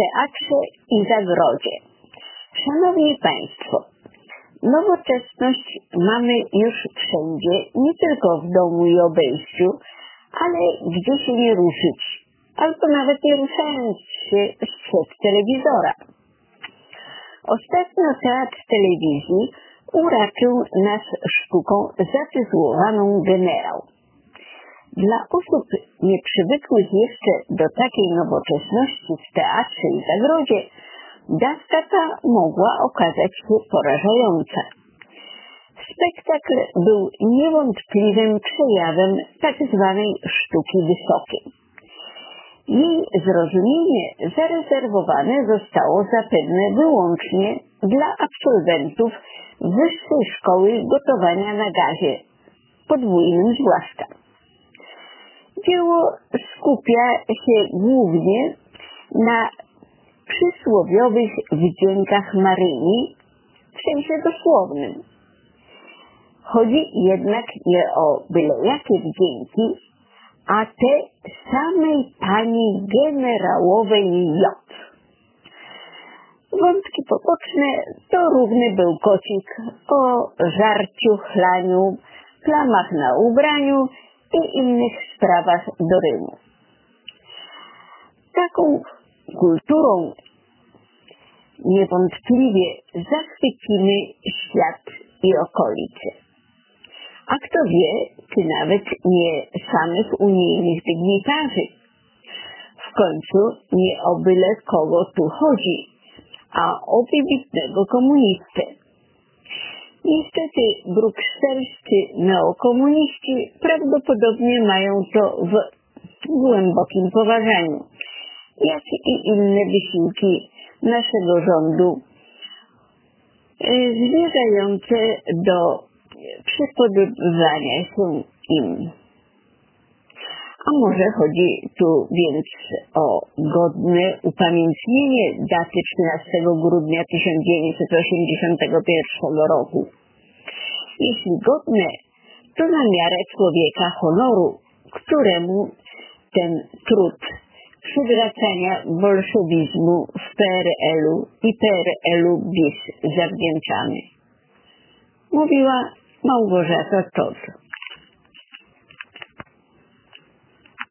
teatrze i zagrodzie. Szanowni Państwo, nowoczesność mamy już wszędzie, nie tylko w domu i obejściu, ale gdzie się nie ruszyć, albo nawet nie ruszając się sprzed telewizora. Ostatnio teatr telewizji uraczył nas sztuką zatytułowaną Generał. Dla osób nieprzywykłych jeszcze do takiej nowoczesności w teatrze i zagrodzie dawka ta mogła okazać się porażająca. Spektakl był niewątpliwym przejawem tak zwanej sztuki wysokiej. Jej zrozumienie zarezerwowane zostało zapewne wyłącznie dla absolwentów Wyższej Szkoły Gotowania na gazie, podwójnym zwłaszcza. Dzieło skupia się głównie na przysłowiowych wdziękach Maryi, w sensie dosłownym. Chodzi jednak nie o byle jakie wdzięki, a te samej pani generałowej J. Wątki poboczne to równy bełkocik o żarciu, chlaniu, plamach na ubraniu i innych sprawach do rymu. Taką kulturą niewątpliwie zachwycimy świat i okolice. A kto wie, czy nawet nie samych unijnych dygnitarzy. W końcu nie o byle kogo tu chodzi, a o wybitnego komunistę. Niestety brukselscy neokomuniści prawdopodobnie mają to w głębokim poważaniu, jak i inne wysiłki naszego rządu zmierzające do przypodobania się im. A może chodzi tu więc o godne upamiętnienie daty 13 grudnia 1981 roku. Jeśli godne, to na miarę człowieka honoru, któremu ten trud przywracania bolszewizmu w PRL-u i PRL-u bis zawdzięczamy. Mówiła Małgorzata Todd.